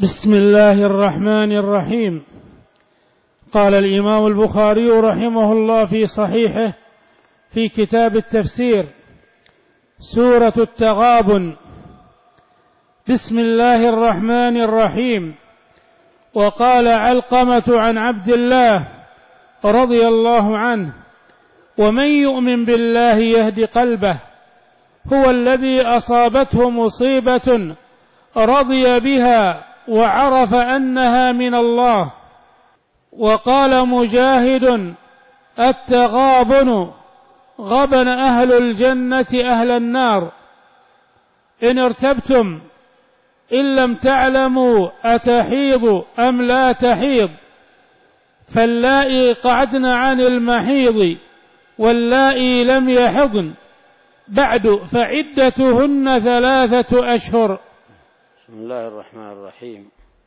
بسم الله الرحمن الرحيم. قال الإمام البخاري رحمه الله في صحيحه في كتاب التفسير: سورة التغابن. بسم الله الرحمن الرحيم. وقال علقمة عن عبد الله رضي الله عنه: ومن يؤمن بالله يهد قلبه، هو الذي أصابته مصيبة رضي بها وعرف أنها من الله. وقال مجاهد: التغابن غبن أهل الجنة أهل النار، إن ارتبتم إن لم تعلموا أتحيض أم لا تحيض، فاللائي قعدن عن المحيض واللائي لم يحضن بعد فعدتهن 3 أشهر. بسم الله الرحمن الرحيم.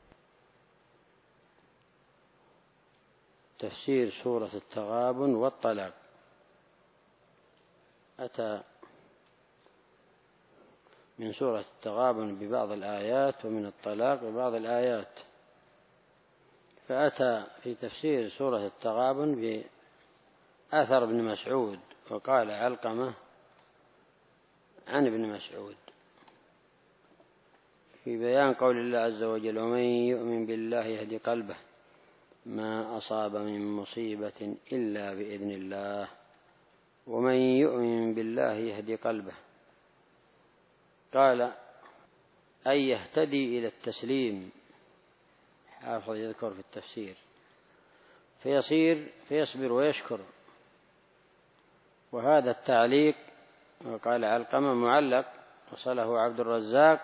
تفسير سورة التغابن والطلاق. أتى من سورة التغابن ببعض الآيات ومن الطلاق ببعض الآيات، فأتى في تفسير سورة التغابن بأثر ابن مسعود. وقال علقمة عن ابن مسعود في بيان قول الله عز وجل: ومن يؤمن بالله يهدي قلبه، ما أصاب من مصيبة إلا بإذن الله. ومن يؤمن بالله يهدي قلبه، قال أي يهتدي إلى التسليم، حافظ يذكر في التفسير، فيصبر ويشكر. وهذا التعليق، وقال علقمة معلق، وصله عبد الرزاق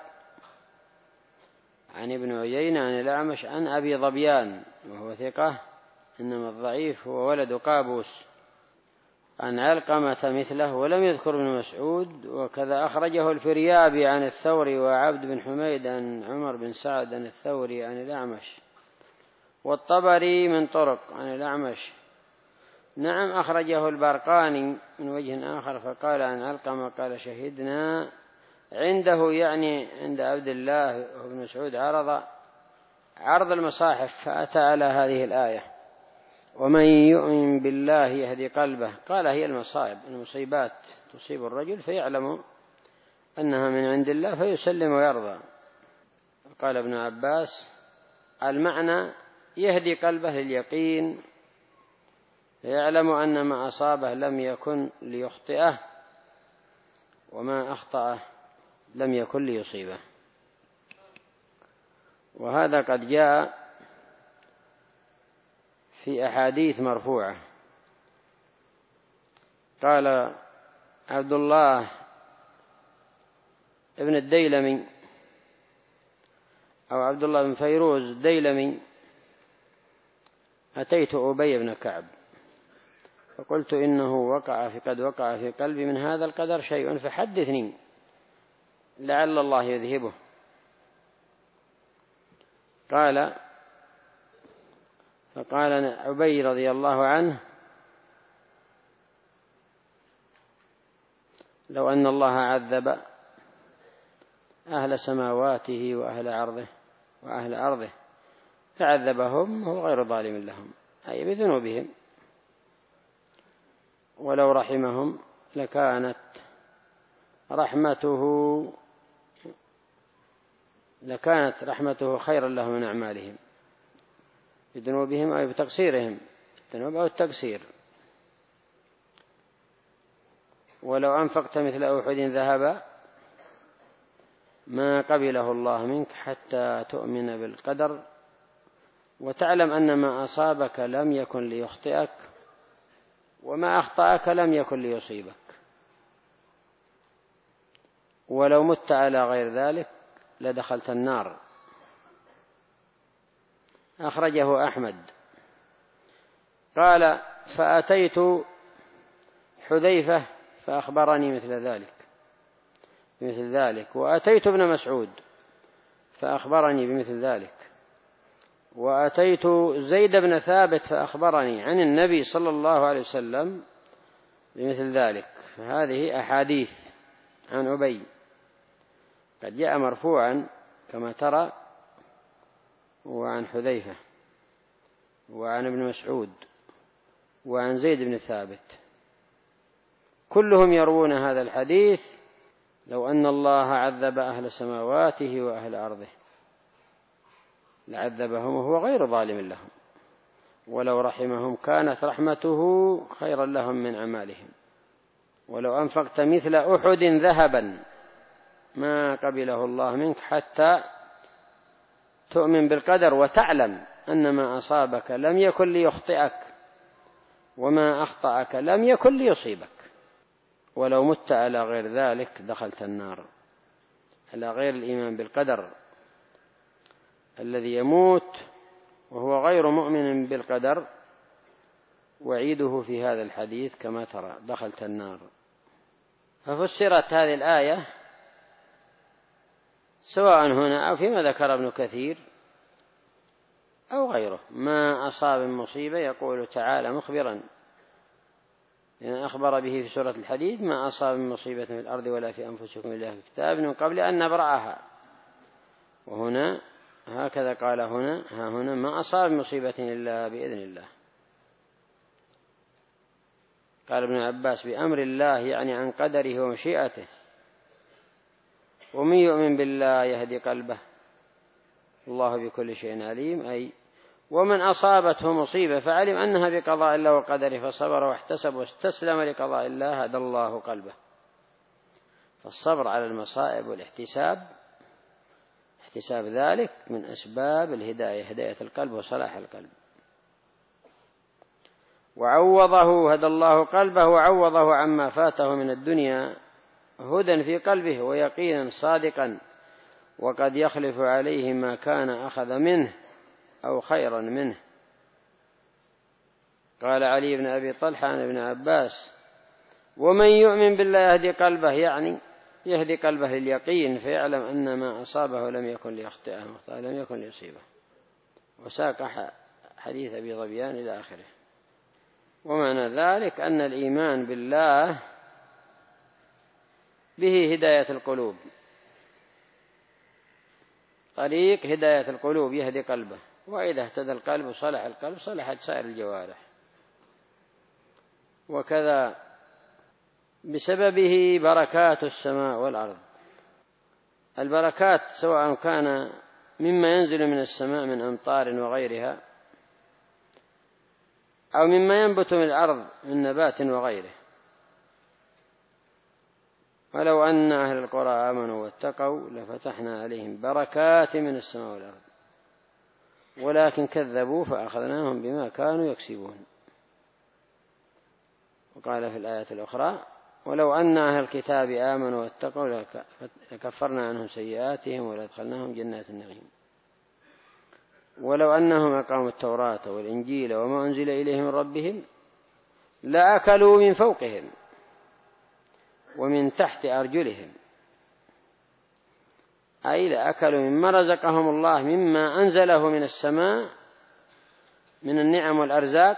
عن ابن عيينة عن الأعمش عن أبي ظبيان وهو ثقة، إنما الضعيف هو ولد قابوس، عن علقمة مثله ولم يذكر ابن مسعود. وكذا أخرجه الفريابي عن الثوري وعبد بن حميد عن عمر بن سعد عن الثوري عن الأعمش، والطبري من طرق عن الأعمش. نعم، أخرجه البرقاني من وجه آخر فقال عن علقمة قال: شهدنا عنده، يعني عند عبد الله بن مسعود، عرض المصاحف، فأتى على هذه الآية: ومن يؤمن بالله يهدي قلبه. قال هي المصائب، المصيبات تصيب الرجل فيعلم أنها من عند الله فيسلم ويرضى. قال ابن عباس: المعنى يهدي قلبه لليقين، فيعلم أن ما أصابه لم يكن ليخطئه، وما أخطأه لم يكن ليصيبه. وهذا قد جاء في أحاديث مرفوعة. قال عبد الله ابن الديلمي أو عبد الله بن فيروز الديلمي: أتيت أبي بن كعب فقلت: إنه قد وقع في قلبي من هذا القدر شيء، فحدثني لعل الله يذهبه. فقال أبي رضي الله عنه: لو أن الله عذب أهل سماواته وأهل أرضه فعذبهم وهو غير ظالم لهم، أي بذنوبهم، ولو رحمهم لكانت رحمته خيرا لهم من أعمالهم، بذنوبهم أو بتقصيرهم، الذنوب أو التقصير. ولو أنفقت مثل أحد ذهبا ما قبله الله منك حتى تؤمن بالقدر وتعلم أن ما أصابك لم يكن ليخطئك وما أخطأك لم يكن ليصيبك، ولو مت على غير ذلك لدخلت النار. أخرجه أحمد. قال: فأتيت حذيفة فأخبرني بمثل ذلك، وأتيت ابن مسعود فأخبرني بمثل ذلك، وأتيت زيد بن ثابت فأخبرني عن النبي صلى الله عليه وسلم بمثل ذلك. فهذه أحاديث عن أبي قد جاء مرفوعا كما ترى، وعن حذيفة وعن ابن مسعود وعن زيد بن ثابت، كلهم يروون هذا الحديث: لو أن الله عذب أهل سماواته وأهل أرضه لعذبهم وهو غير ظالم لهم، ولو رحمهم كانت رحمته خيرا لهم من أعمالهم، ولو أنفقت مثل أحد ذهبا ما قبله الله منك حتى تؤمن بالقدر وتعلم أن ما أصابك لم يكن ليخطئك وما أخطأك لم يكن ليصيبك، ولو مت على غير ذلك دخلت النار. على غير الإيمان بالقدر الذي يموت وهو غير مؤمن بالقدر وعيده في هذا الحديث كما ترى: دخلت النار. ففسرت هذه الآية سواء هنا أو فيما ذكر ابن كثير أو غيره: ما أصاب من مصيبة، يقول تعالى مخبرا يعني أخبر به في سورة الحديد: ما أصاب من مصيبة في الأرض ولا في أنفسكم إلا في كتاب من قبل أن نبرأها. وهنا هكذا قال هنا ما أصاب من مصيبة إلا بإذن الله. قال ابن عباس: بأمر الله، يعني عن قدره ومشيئته. ومن يؤمن بالله يهدي قلبه الله بكل شيء عليم، أي ومن أصابته مصيبة فعلم أنها بقضاء الله وقدره فصبر واحتسب واستسلم لقضاء الله هدى الله قلبه. فالصبر على المصائب والاحتساب، احتساب ذلك من أسباب الهداية، هداية القلب وصلاح القلب. وعوضه هدى الله قلبه وعوضه عما فاته من الدنيا هدى في قلبه ويقينا صادقا، وقد يخلف عليه ما كان أخذ منه أو خيرا منه. قال علي بن أبي طلحة عن ابن عباس: ومن يؤمن بالله يهدي قلبه، يعني يهدي قلبه لليقين فيعلم أن ما أصابه لم يكن ليخطئه لم يكن ليصيبه. وساق حديث أبي ظبيان إلى آخره. ومعنى ذلك أن الإيمان بالله به هداية القلوب، طريق هداية القلوب يهدي قلبه، وإذا اهتدى القلب وصلح القلب صلحت سائر الجوارح. وكذا بسببه بركات السماء والأرض. البركات سواء كان مما ينزل من السماء من أمطار وغيرها أو مما ينبت من الأرض من نبات وغيره. ولو أن أهل القرى آمنوا واتقوا لفتحنا عليهم بركات من السماء والأرض ولكن كذبوا فأخذناهم بما كانوا يكسبون. وقال في الآية الأخرى: ولو أن أهل الكتاب آمنوا واتقوا لكفرنا عنهم سيئاتهم ولأدخلناهم جنات النعيم. ولو أنهم أقاموا التوراة والإنجيل وما أنزل إليهم من ربهم لأكلوا من فوقهم ومن تحت أرجلهم، أي لأكلوا مما رزقهم الله مما أنزله من السماء من النعم والأرزاق،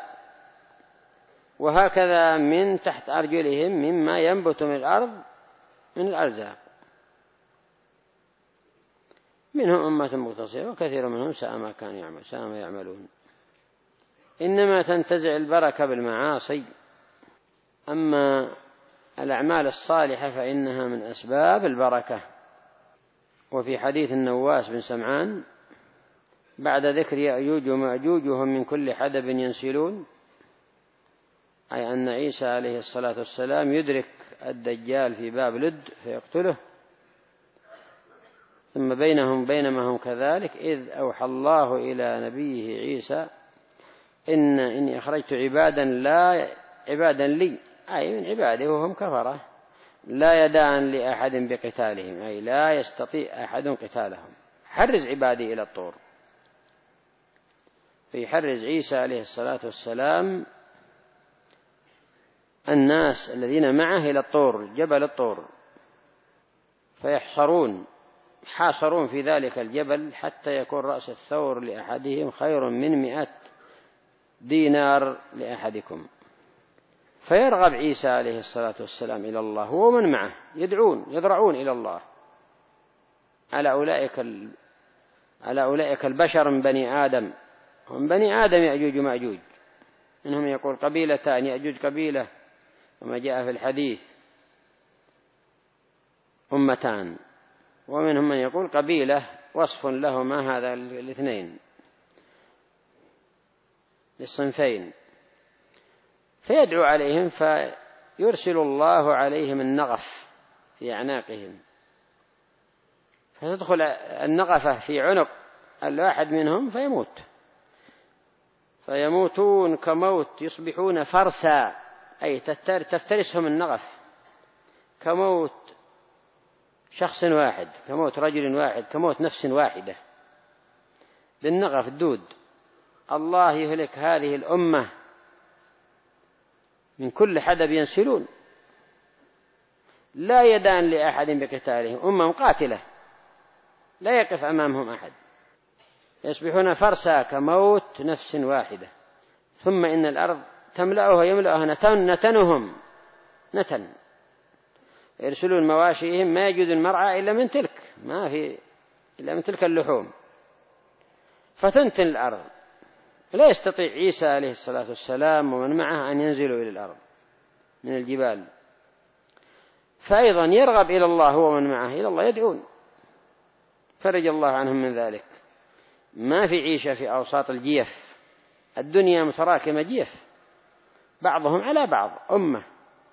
وهكذا من تحت أرجلهم مما ينبت من الأرض من الأرزاق. منهم أمة مقتصدة وكثير منهم ساء ما يعملون. إنما تنتزع البركة بالمعاصي، أما الأعمال الصالحة فإنها من أسباب البركة. وفي حديث النواس بن سمعان بعد ذكر يأجوج ومأجوج وهم من كل حدب ينسلون، أي أن عيسى عليه الصلاة والسلام يدرك الدجال في باب لد فيقتله، ثم بينما هم كذلك إذ أوحى الله إلى نبيه عيسى: إني أخرجت عبادا لي، أي من عباده وهم كفرة، لا يدان لأحد بقتالهم، أي لا يستطيع أحد قتالهم، حرز عبادي إلى الطور. فيحرز عيسى عليه الصلاة والسلام الناس الذين معه إلى الطور، جبل الطور، فيحاصرون في ذلك الجبل حتى يكون رأس الثور لأحدهم خير من 100 دينار لأحدكم. فيرغب عيسى عليه الصلاة والسلام إلى الله هو ومن معه، يدرعون إلى الله على أولئك على أولئك البشر من بني آدم، هم بني آدم يأجوج ومأجوج، منهم يقول قبيلتان يأجوج قبيلة، وما جاء في الحديث أمتان، ومنهم من يقول قبيلة وصف لهما، هذا الاثنين للصنفين، فيدعو عليهم فيرسل الله عليهم النغف في أعناقهم، فتدخل النغفة في عنق الواحد منهم فيموتون كموت، يصبحون فرسا، أي تفترسهم النغف كموت شخص واحد، كموت رجل واحد، كموت نفس واحدة بالنغف الدود. الله يهلك هذه الأمة من كل حدب ينسلون، لا يدان لأحد بقتالهم، أمة مقاتلة لا يقف أمامهم أحد، يصبحون فرسا كموت نفس واحدة. ثم إن الأرض تملأها يملأها نتنهم نتن، يرسلون مواشيهم ما يجد المرعى إلا من تلك، ما في إلا من تلك اللحوم، فتنتن الأرض، لا يستطيع عيسى عليه الصلاة والسلام ومن معه أن ينزلوا إلى الأرض من الجبال، فأيضا يرغب إلى الله هو ومن معه إلى الله يدعون، فرج الله عنهم من ذلك. ما في عيشة في أوساط الجيف، الدنيا متراكمة جيف، بعضهم على بعض أمة،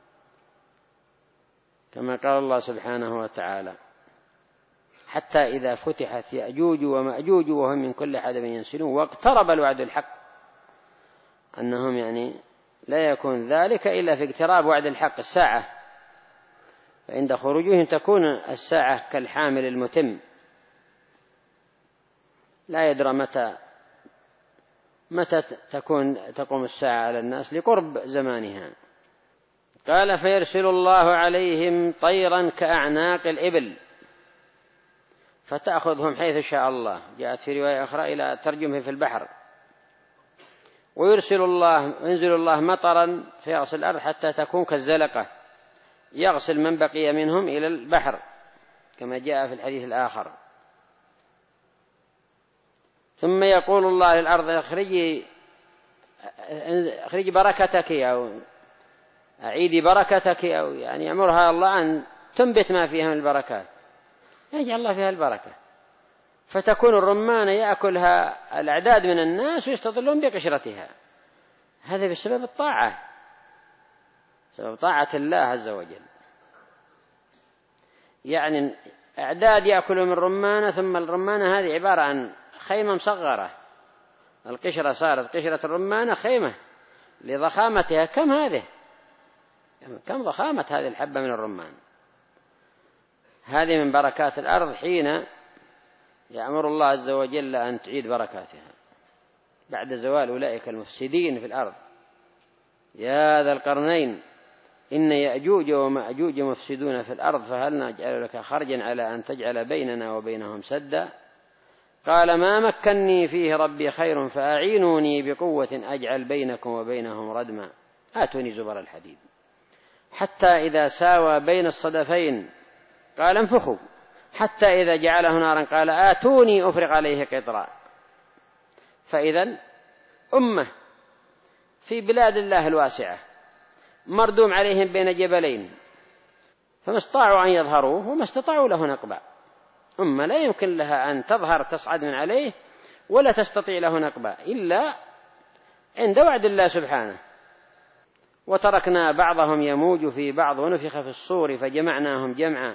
كما قال الله سبحانه وتعالى: حتى إذا فتحت يأجوج ومأجوج وهم من كل حدب ينسلون واقترب الوعد الحق، أنهم يعني لا يكون ذلك إلا في اقتراب وعد الحق الساعة، فعند خروجهم تكون الساعة كالحامل المتم، لا يدرى متى تقوم الساعة على الناس لقرب زمانها. قال: فيرسل الله عليهم طيرا كأعناق الإبل فتأخذهم حيث شاء الله، جاءت في رواية أخرى إلى ترجمه في البحر. وينزل الله مطرا فيغسل الأرض حتى تكون كالزلقة، يغسل من بقي منهم إلى البحر، كما جاء في الحديث الآخر. ثم يقول الله للأرض: اخرجي بركتك، أو أعيدي بركتك، أو يعني يأمرها الله أن تنبت ما فيها من البركات، يجعل الله فيها البركة، فتكون الرمان يأكلها الأعداد من الناس ويستظلون بقشرتها. هذا بسبب الطاعة، سبب طاعة الله عز وجل. يعني أعداد يأكلوا من الرمانة، ثم الرمانة هذه عبارة عن خيمة مصغرة، القشرة صارت قشرة الرمانة خيمة لضخامتها. كم ضخامة هذه الحبة من الرمان. هذه من بركات الأرض حين يأمر الله عز وجل أن تعيد بركاتها بعد زوال أولئك المفسدين في الأرض. يا ذا القرنين إن يأجوج ومأجوج مفسدون في الأرض فهل نجعل لك خرجا على أن تجعل بيننا وبينهم سدا؟ قال: ما مكني فيه ربي خير فأعينوني بقوة أجعل بينكم وبينهم ردما. آتوني زبر الحديد حتى إذا ساوى بين الصدفين قال: انفخوا، حتى إذا جعله نارا قال: آتوني أفرغ عليه قطرا. فإذا أمة في بلاد الله الواسعة مردوم عليهم بين جبلين، فما استطاعوا أن يظهروه وما استطاعوا له نقبا. أمة لا يمكن لها أن تظهر تصعد من عليه ولا تستطيع له نقبا إلا عند وعد الله سبحانه. وتركنا بعضهم يموج في بعض ونفخ في الصور فجمعناهم جمعا،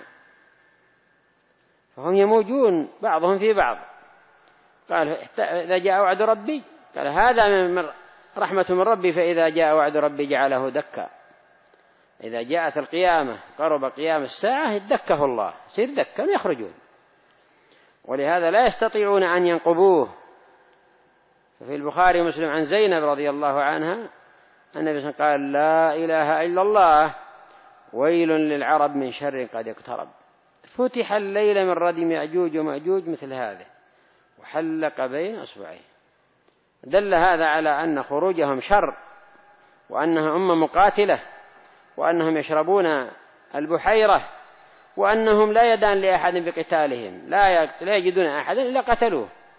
فهم يموجون بعضهم في بعض. قال: إذا جاء وعد ربي، قال: هذا من رحمة من ربي، فإذا جاء وعد ربي جعله دكا. إذا جاءت القيامة قرب قيام الساعة يدكه الله، يصير دكا يخرجون، ولهذا لا يستطيعون أن ينقبوه. ففي البخاري ومسلم عن زينب رضي الله عنها النبي صلى الله عليه وسلم قال: لا إله إلا الله، ويل للعرب من شر قد اقترب. فتح الليل من ردم يأجوج ومأجوج مثل هذا وحلق بين أصبعيه. دل هذا على أن خروجهم شر، وأنها أمة مقاتلة، وأنهم يشربون البحيرة، وأنهم لا يدان لأحد بقتالهم، لا يجدون أحدا إلا قتلوه.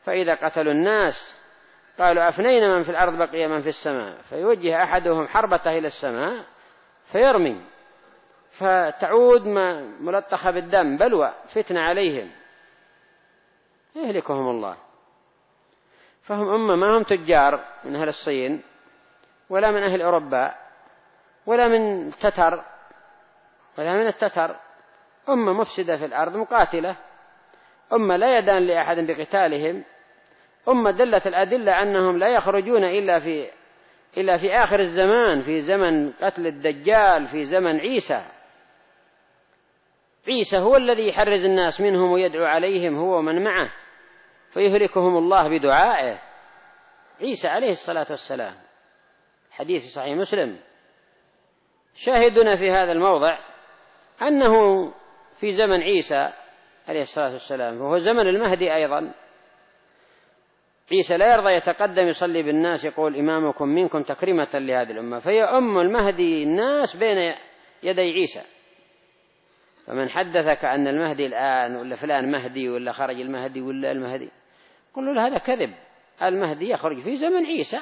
فإذا قتلوا الناس قالوا أفنينا من في الأرض بقي من في السماء، فيوجه أحدهم حربته إلى السماء فيرمي، فتعود ملطخة بالدم، بلوى فتنة عليهم يهلكهم الله. فهم أمة ما هم تجار من أهل الصين ولا من أهل أوروبا ولا من التتر، أمة مفسدة في الأرض مقاتلة، أمة لا يدان لأحد بقتالهم، أمة دلت الأدلة أنهم لا يخرجون إلا في آخر الزمان، في زمن قتل الدجال، في زمن عيسى هو الذي يحرز الناس منهم ويدعو عليهم هو ومن معه فيهلكهم الله بدعائه. عيسى عليه الصلاة والسلام، حديث في صحيح مسلم. شاهدنا في هذا الموضع أنه في زمن عيسى عليه الصلاة والسلام وهو زمن المهدي أيضا، عيسى لا يرضى يتقدم يصلي بالناس يقول إمامكم منكم تكريمة لهذه الأمة، فيؤم المهدي الناس بين يدي عيسى. فمن حدثك أن المهدي الآن ولا فلان مهدي ولا خرج المهدي ولا المهدي، قل له هذا كذب. المهدي يخرج في زمن عيسى،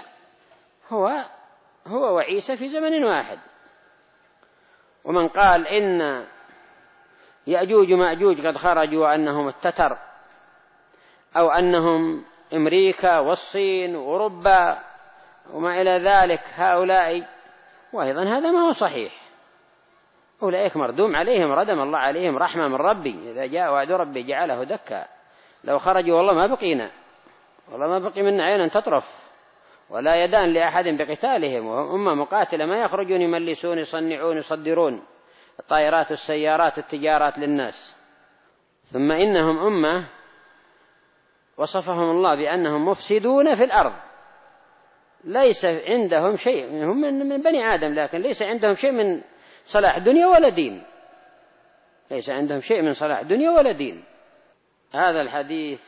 هو وعيسى في زمن واحد. ومن قال إن يأجوج ومأجوج قد خرجوا وأنهم التتر أو أنهم أمريكا والصين وأوروبا وما إلى ذلك هؤلاء، وأيضا هذا ما هو صحيح. أولئك مردوم عليهم ردم الله عليهم رحمة من ربي، إذا جاء وعد ربي جعله دكا، لو خرجوا والله ما بقينا، والله ما بقي منا عين تطرف، ولا يدان لأحد بقتالهم، وهم أمة مقاتلة ما يخرجون يملسون يصنعون يصدرون الطائرات والسيارات والتجارات للناس. ثم إنهم أمة وصفهم الله بأنهم مفسدون في الأرض، ليس عندهم شيء، هم من بني آدم لكن ليس عندهم شيء من صلاح دنيا ولا دين، ليس عندهم شيء من صلاح دنيا ولا دين. هذا الحديث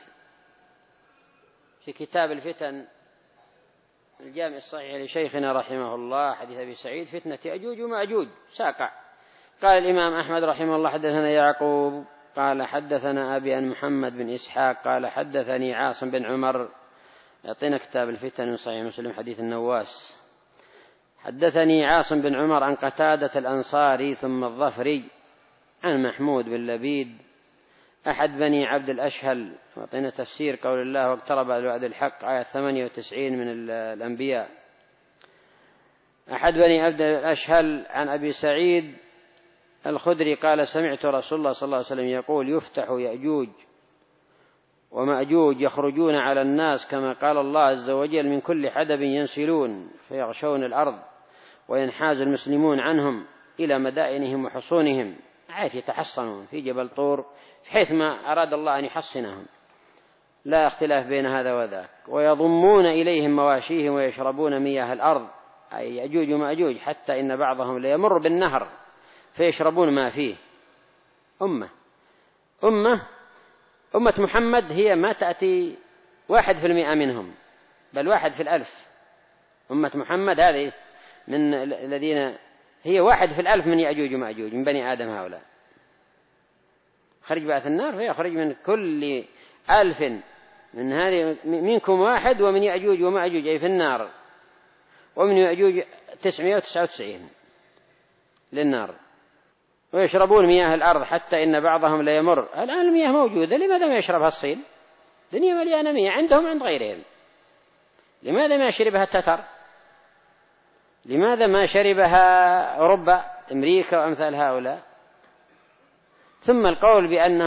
في كتاب الفتن الجامع الصحيح لشيخنا رحمه الله، حديث أبي سعيد فتنة يأجوج ومأجوج ساقع. قال الإمام أحمد رحمه الله حدثنا يعقوب قال حدثنا أبي عن محمد بن إسحاق قال حدثني عاصم بن عمر، يعطينا كتاب الفتن من صحيح مسلم حديث النواس. حدثني عاصم بن عمر عن قتادة الأنصاري ثم الظفري عن محمود بن لبيد أحد بني عبد الأشهل، يعطينا تفسير قول الله واقترب الوعد الحق آية 98 من الأنبياء. أحد بني عبد الأشهل عن أبي سعيد الخدري قال سمعت رسول الله صلى الله عليه وسلم يقول يفتح يأجوج ومأجوج يخرجون على الناس كما قال الله عز وجل من كل حدب ينسلون فيغشون الأرض وينحاز المسلمون عنهم إلى مدائنهم وحصونهم حيث يتحصنون في جبل طور حيث ما أراد الله أن يحصنهم، لا اختلاف بين هذا وذاك. ويضمون إليهم مواشيهم ويشربون مياه الأرض، أي يأجوج ومأجوج، حتى إن بعضهم ليمر بالنهر فيشربون ما فيه. أمة محمد هي ما تأتي 1% منهم، بل 1 في 1000. أمة محمد هذه من الذين هي 1 في 1000 من يأجوج ومأجوج من بني آدم هؤلاء. خرج بعث النار فيخرج من كل 1000 من هذه منكم 1 ومن يأجوج ومأجوج أي في النار، ومن يأجوج 999 للنار. ويشربون مياه الأرض حتى إن بعضهم لا يمر. الآن المياه موجودة، لماذا ما يشربها الصين؟ دنيا مليانة مياه عندهم عند غيرهم، لماذا ما يشربها التتر؟ لماذا ما شربها أوروبا أمريكا وأمثال هؤلاء؟ ثم القول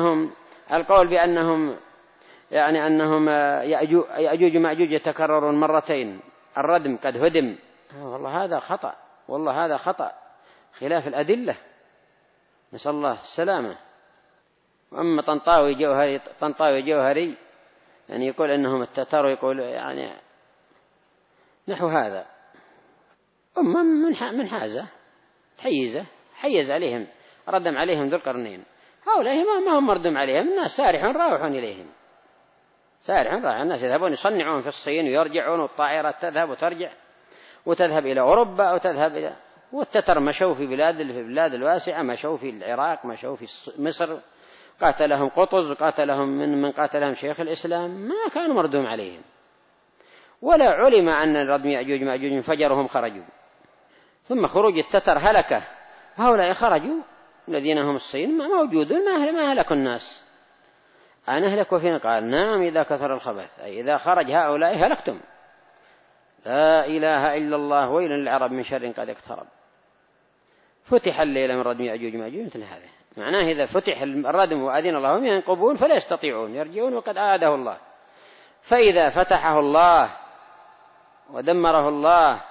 بأنهم يعني أنهم يأجوج ومأجوج يتكررون مرتين، الردم قد هدم، والله هذا خطأ خلاف الأدلة، نسأل الله السلامة. وأما طنطاوي جوهري يعني يقول أنهم التتار، يقول يعني نحو هذا. من حازة حيز عليهم، ردم عليهم ذو القرنين. هؤلاء ما هم مردم عليهم، الناس سارحون راوحون إليهم، الناس يذهبون يصنعون في الصين ويرجعون، والطائرات تذهب وترجع وتذهب إلى أوروبا وتذهب إلى، والتتر مشوا في بلاد الواسعة، مشوا في العراق، مشوا في مصر، قاتلهم قطز، قاتلهم من قاتلهم شيخ الإسلام، ما كانوا مردوم عليهم، ولا علم أن ردم يأجوج مأجوج انفجرهم خرجوا. ثم خروج التتر هلكة، هؤلاء خرجوا الذين هم الصين موجودون ما هلكوا الناس. أن أهلكوا فينا؟ قال نعم إذا كثر الخبث، أي إذا خرج هؤلاء هلكتم. لا إله إلا الله، ويل للعرب من شر قد اقترب. فتح الليل من ردم يأجوج مأجوج مثل هذا، معناه إذا فتح الردم وأذن الله هم ينقبون فلا يستطيعون يرجعون وقد أعاده الله. فإذا فتحه الله ودمره الله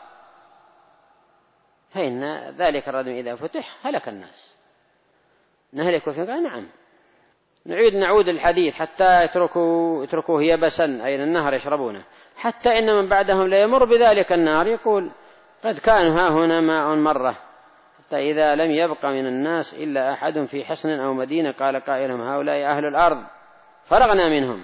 فإن ذلك الردم إذا فتح هلك الناس. نهلك في قال نعم. نعود الحديث حتى يتركوه يبسا، أي النهر يشربونه، حتى إن من بعدهم لا يمر بذلك النهر يقول قد كان ها هنا ماء مرة، حتى إذا لم يبق من الناس إلا أحد في حصن أو مدينة قال قائلهم هؤلاء أهل الأرض فرغنا منهم.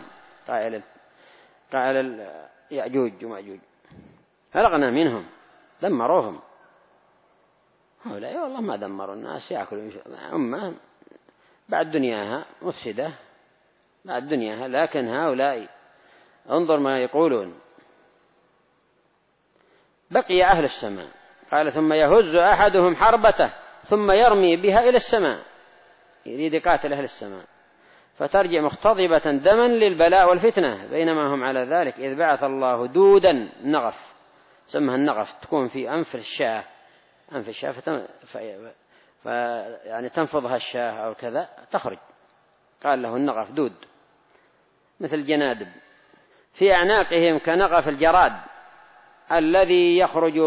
قائل يأجوج ومأجوج فرغنا منهم، دمروهم. هؤلاء والله ما دمروا الناس، يأكلوا أمة بعد دنياها مفسدة بعد دنياها، لكن هؤلاء انظر ما يقولون. بقي أهل السماء، قال ثم يهز أحدهم حربته ثم يرمي بها إلى السماء، يريد قاتل أهل السماء، فترجع مختضبة دما للبلاء والفتنة. بينما هم على ذلك إذ بعث الله دودا نغف، سمها النغف، تكون في أنف الشاة يعني تنفضها الشاة أو كذا تخرج، قال له النغف دود مثل جنادب، في أعناقهم كنغف الجراد الذي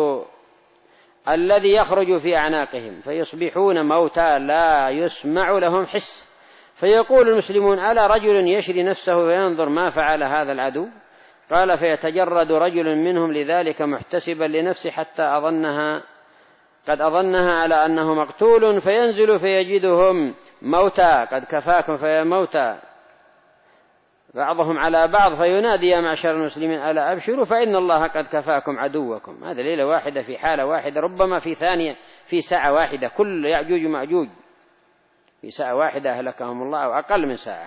يخرج في أعناقهم، فيصبحون موتى لا يسمع لهم حس. فيقول المسلمون ألا رجل يشري نفسه وينظر ما فعل هذا العدو؟ قال فيتجرد رجل منهم لذلك محتسبا لنفسه حتى قد أظنها على أنه مقتول، فينزل فيجدهم موتى قد كفاكم فيا موتى بعضهم على بعض، فينادي يا معشر المسلمين ألا أبشروا فإن الله قد كفاكم عدوكم. هذا ليلة واحدة في حالة واحدة، ربما في ثانية في ساعة واحدة كل يأجوج ومأجوج في ساعة واحدة أهلكهم الله أو أقل من ساعة.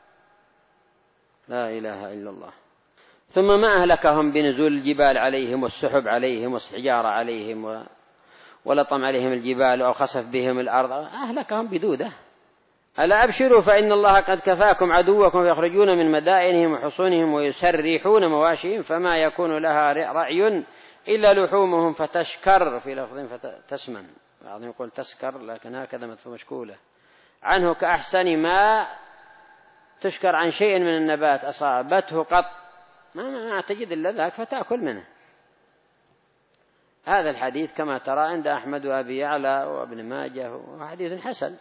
لا إله إلا الله. ثم ما أهلكهم بنزول الجبال عليهم والسحب عليهم والحجارة عليهم ولطم عليهم الجبال أو خسف بهم الأرض، أهلكهم بدودة. ألا أبشروا فإن الله قد كفاكم عدوكم، فيخرجون من مدائنهم وحصونهم ويسرحون مواشيهم فما يكون لها رأي إلا لحومهم فتشكر، في لفظ فتسمن، بعضهم يقول تسكر لكن هكذا مشكولة عنه كأحسن ما تشكر عن شيء من النبات أصابته قط، ما تجد إلا ذاك فتأكل منه. هذا الحديث كما ترى عند أحمد وأبي يعلى وابن ماجه وحديث حسن.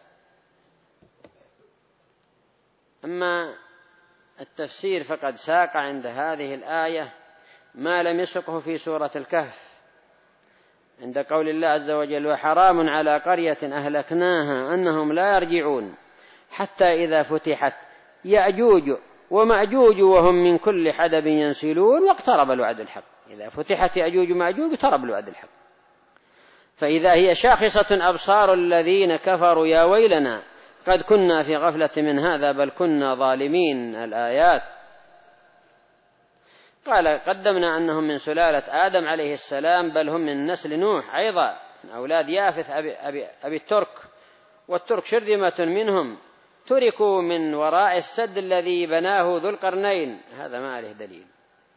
أما التفسير فقد ساق عند هذه الآية ما لم يسقه في سورة الكهف عند قول الله عز وجل وحرام على قرية أهلكناها أنهم لا يرجعون حتى إذا فتحت يأجوج ومأجوج وهم من كل حدب ينسلون واقترب الوعد الحق. إذا فتحت يأجوج ومأجوج اقترب الوعد الحق، فإذا هي شاخصة أبصار الذين كفروا يا ويلنا قد كنا في غفلة من هذا بل كنا ظالمين. الآيات. قال قدمنا أنهم من سلالة آدم عليه السلام، بل هم من نسل نوح أيضا من أولاد يافث أبي الترك، والترك شرذمة منهم تركوا من وراء السد الذي بناه ذو القرنين. هذا ما عليه دليل،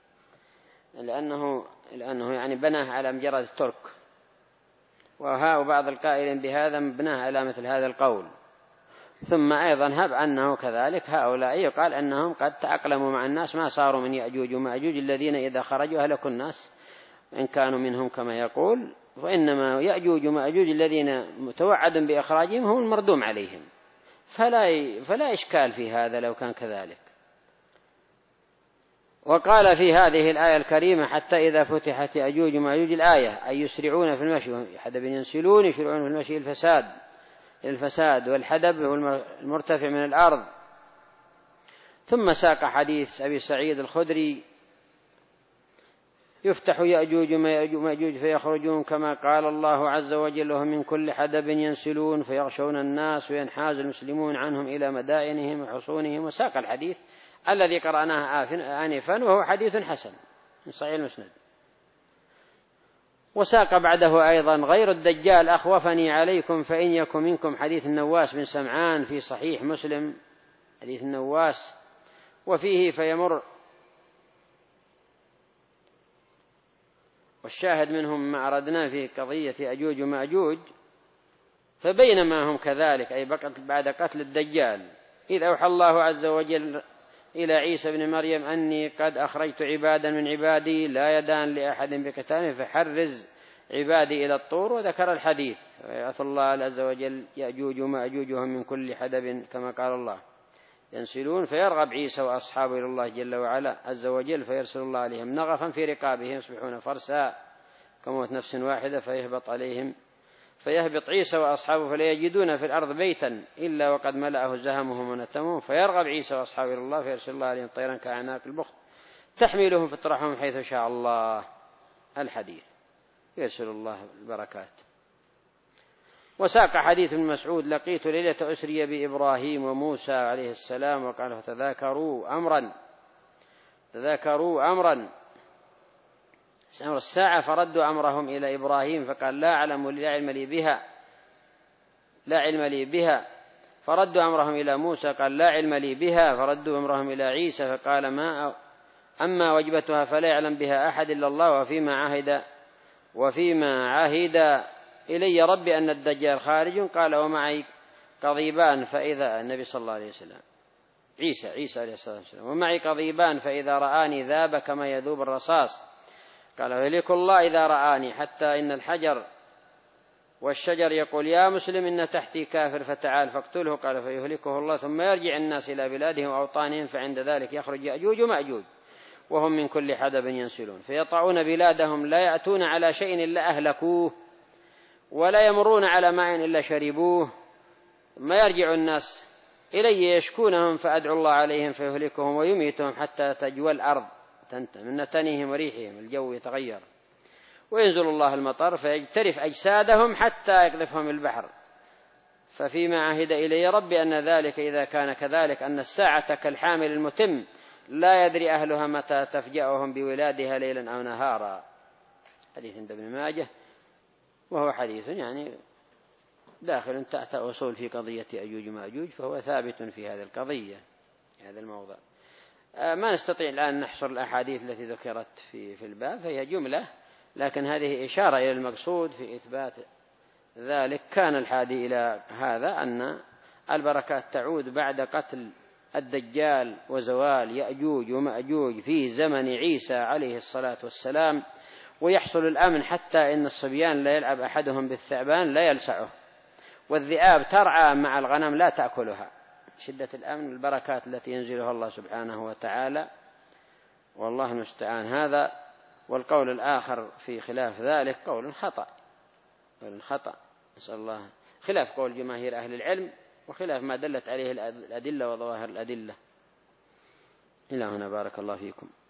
لأنه يعني بناه على مجرد الترك، وبعض القائلين بهذا مبناه على مثل هذا القول. ثم أيضا هب أنه كذلك هؤلاء يقال أنهم قد تأقلموا مع الناس ما صاروا من يأجوج ومأجوج الذين إذا خرجوا أهلكوا الناس إن كانوا منهم كما يقول، وإنما يأجوج ومأجوج الذين متوعد بإخراجهم هم المردوم عليهم، فلا إشكال في هذا لو كان كذلك. وقال في هذه الآية الكريمة حتى إذا فتحت يأجوج ومأجوج الآية أي يسرعون في المشي، حدب ينسلون يشرعون في المشي الفساد والحدب هو المرتفع من الأرض. ثم ساق حديث أبي سعيد الخدري يفتح يأجوج ومأجوج فيخرجون كما قال الله عز وجل وهم من كل حدب ينسلون فيغشون الناس وينحاز المسلمون عنهم إلى مدائنهم وحصونهم. وساق الحديث الذي قرأناه آنفا وهو حديث حسن من صحيح المسند. وساق بعده أيضا غير الدجال أخوفني عليكم فإن يكن منكم حديث النواس بن سمعان في صحيح مسلم، حديث النواس وفيه فيمر، والشاهد منهم ما أردنا في قضية يأجوج ومأجوج. فبينما هم كذلك أي بعد قتل الدجال إذ أوحى الله عز وجل إلى عيسى بن مريم أني قد أخرجت عبادا من عبادي لا يدان لأحد بقتال فحرز عبادي إلى الطور. وذكر الحديث ويعث الله عز وجل يأجوج ومأجوج وهم من كل حدب كما قال الله ينسلون فيرغب عيسى وأصحابه إلى الله جل وعلا عز وجل فيرسل الله عليهم نغفا في رقابهم يصبحون فرسا كموت نفس واحدة فيهبط عيسى وأصحابه فلا يجدون في الأرض بيتا إلا وقد ملأه زهمهم ونتمهم فيرغب عيسى وأصحابه إلى الله فيرسل الله عليهم طيرا كأعناق البخت تحملهم فتطرحهم حيث شاء الله. الحديث يرسل الله البركات. وساق حديث ابن مسعود لقيت ليلة أسري بإبراهيم وموسى عليه السلام وقال تذاكروا أمرا أمر الساعة فردوا أمرهم إلى إبراهيم فقال لا علم لي بها فردوا أمرهم إلى موسى قال لا علم لي بها فردوا أمرهم إلى عيسى فقال أما وجبتها فلا يعلم بها أحد إلا الله وفيما عهد إلي ربي أن الدجال خارج قال ومعي قضيبان فإذا النبي صلى الله عليه وسلم عيسى عليه الصلاة والسلام ومعي قضيبان فإذا رآني ذاب كما يذوب الرصاص قال يهلك الله إذا رآني حتى إن الحجر والشجر يقول يا مسلم إن تحتي كافر فتعال فاقتله قال فيهلكه الله ثم يرجع الناس إلى بلادهم وأوطانهم فعند ذلك يخرج يأجوج ومأجوج وهم من كل حدب ينسلون فيطعون بلادهم لا يأتون على شيء إلا أهلكوه ولا يمرون على ماء إلا شربوه ثم يرجع الناس إلي يشكونهم فأدعو الله عليهم فيهلكهم ويميتهم حتى تجوى الأرض من نتنهم وريحهم الجو يتغير وينزل الله المطر فيجترف أجسادهم حتى يقذفهم البحر. ففيما عهد إلي ربي أن ذلك إذا كان كذلك أن الساعة كالحامل المتم لا يدري أهلها متى تفجأهم بولادها ليلا أو نهارا. حديث عند ابن ماجه وهو حديث يعني داخل تحت أصول في قضية يأجوج ومأجوج فهو ثابت في هذه القضية في هذا الموضع. ما نستطيع الآن نحصر الأحاديث التي ذكرت في الباب فهي جملة لكن هذه إشارة إلى المقصود في إثبات ذلك. كان الحادي إلى هذا أن البركات تعود بعد قتل الدجال وزوال يأجوج ومأجوج في زمن عيسى عليه الصلاة والسلام ويحصل الأمن حتى إن الصبيان لا يلعب أحدهم بالثعبان لا يلسعه والذئاب ترعى مع الغنم لا تأكلها. شدة الأمن البركات التي ينزلها الله سبحانه وتعالى والله المستعان. هذا والقول الآخر في خلاف ذلك قول خطأ نسأل الله خلاف قول جماهير أهل العلم وخلاف ما دلت عليه الأدلة وظواهر الأدلة. إلى هنا بارك الله فيكم.